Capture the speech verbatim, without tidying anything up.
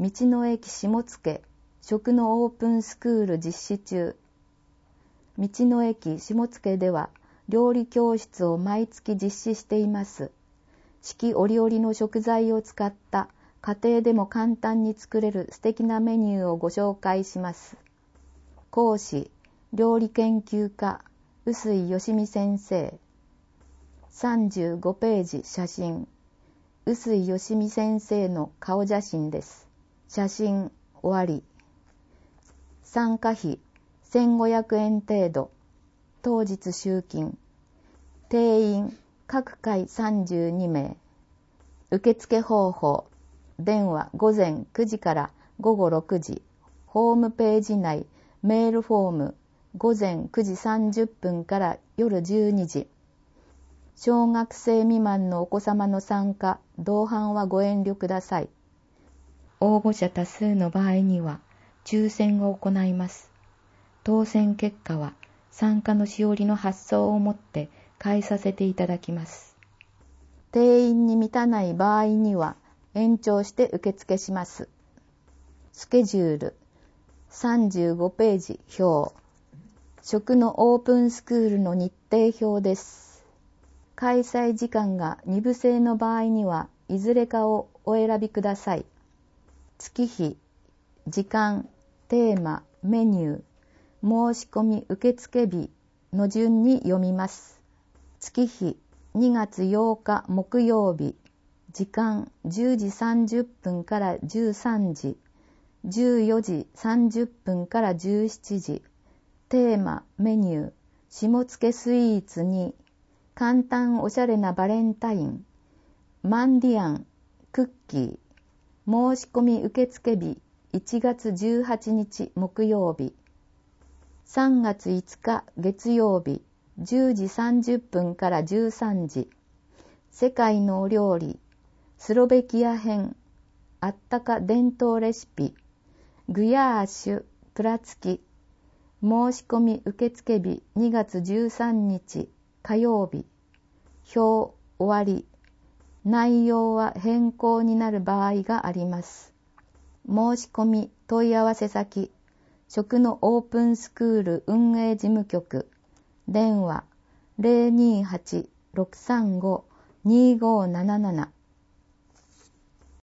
道の駅下野食のオープンスクール実施中。道の駅下野では料理教室を毎月実施しています。四季折々の食材を使った家庭でも簡単に作れる素敵なメニューをご紹介します。講師、料理研究家、臼井義美先生。さんじゅうごページ写真。臼井義美先生の顔写真です。写真終わり。参加費せんごひゃくえん程度。当日集金。定員各回さんじゅうにめい。受付方法。電話ごぜんくじからごごろくじ。ホームページ内メールフォームごぜんくじさんじゅっぷんから夜じゅうにじ。小学生未満のお子様の参加、同伴はご遠慮ください。応募者多数の場合には抽選を行います。当選結果は参加のしおりの発送をもって返させていただきます。定員に満たない場合には延長して受付します。スケジュールさんじゅうごページ表。食のオープンスクールの日程表です。開催時間がに部制の場合にはいずれかをお選びください。月日、時間、テーマ、メニュー、申し込み受付日の順に読みます。月日、にがつようか木曜日。時間、じゅうじさんじゅっぷんからじゅうさんじ。じゅうよじさんじゅっぷんからじゅうしちじ。テーマ、メニュー、下野スイーツに、簡単おしゃれなバレンタイン、マンディアン、クッキー。申し込み受付日いちがつじゅうはちにち木曜日。さんがついつか月曜日じゅうじさんじゅっぷんからじゅうさんじ。世界のお料理、スロベキア編、あったか伝統レシピ、グヤーシュ、プラツキ。申し込み受付日にがつじゅうさんにち火曜日。表終わり。内容は変更になる場合があります。申し込み問い合わせ先、食のオープンスクール運営事務局。電話 ゼロにーはち ろくさんご にーごーなななな